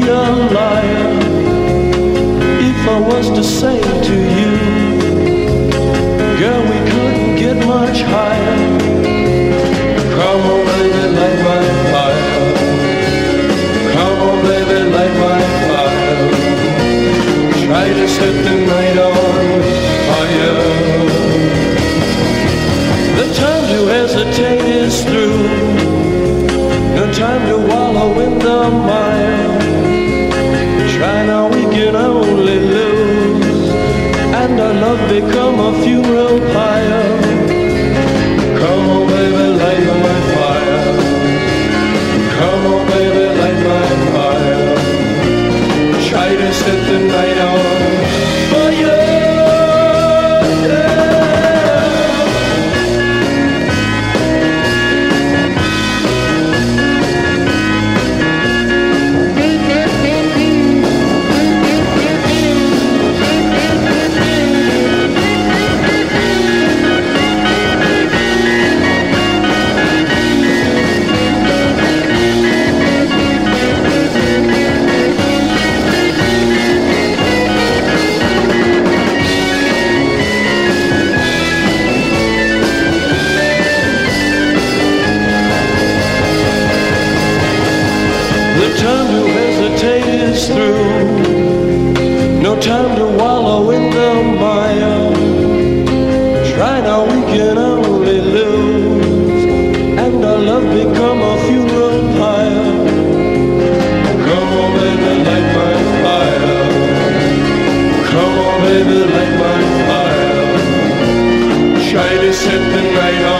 a liar if I was to say to you, girl, we couldn't get much higher. Come on, baby, light my fire. Come on, baby, light my fire. Try to set the night on fire. The time to hesitate is through. No time to wallow in the mire. Try now, we can only lose, and our love become a funeral pyre. Come on, baby, light my fire. Come on, baby, light my fire. Try to set the night on fire. Time to hesitate is through. No time to wallow in the mire. Try now, we can only lose, and our love become a funeral pyre. Come on, baby, light my fire. Come on, baby, light my fire. Try to set the night on